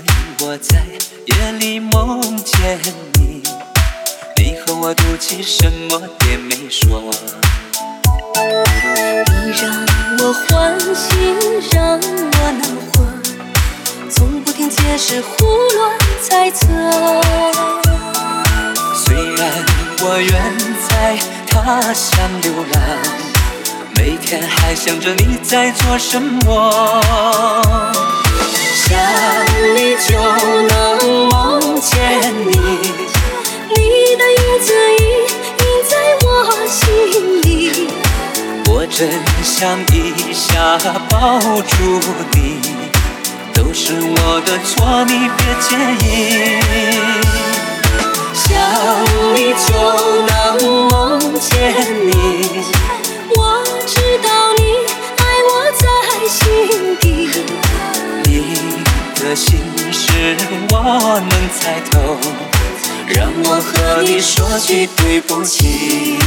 我在夜里梦见你，你和我赌气，什么也没说。 你让我欢喜，让我恼火，从不停解释，胡乱猜测。 虽然我远在他乡流浪，每天还想着你在做什么。想你就能梦见你， 你的影子印在我心里。 我真想一下抱住你，都是我的错，你别介意。想你就能梦见你， 我知道你爱我在心底， 你的心事我能猜透，让我和你说句对不起。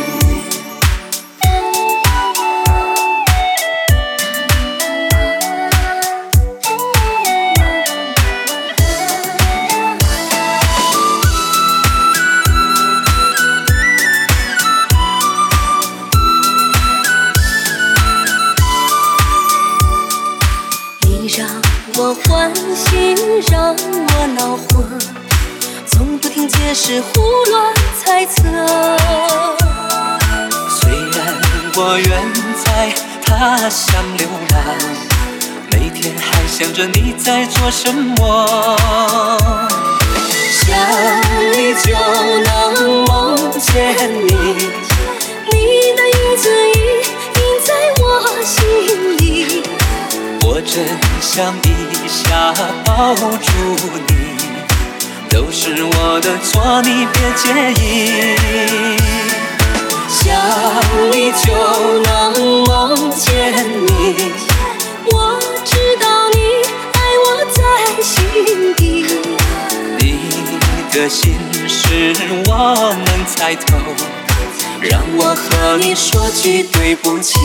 让我欢喜，让我恼火，从不停解释，胡乱猜测。 虽然我远在他乡流浪，每天还想着你在做什么。想你就能梦见你， 你的影子印在我心里。 我真想一下抱住你，都是我的错，你别介意。想你就能梦见你， 我知道你爱我在心底， 你的心事我能猜透，让我和你说句对不起。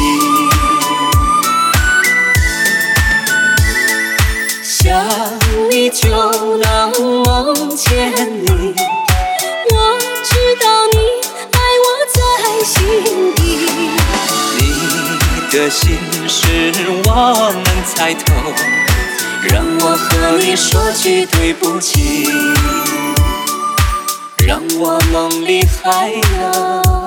想你就能梦见你， 我知道你爱我在心底， 你的心事我能猜透，让我和你说句对不起，让我梦里还有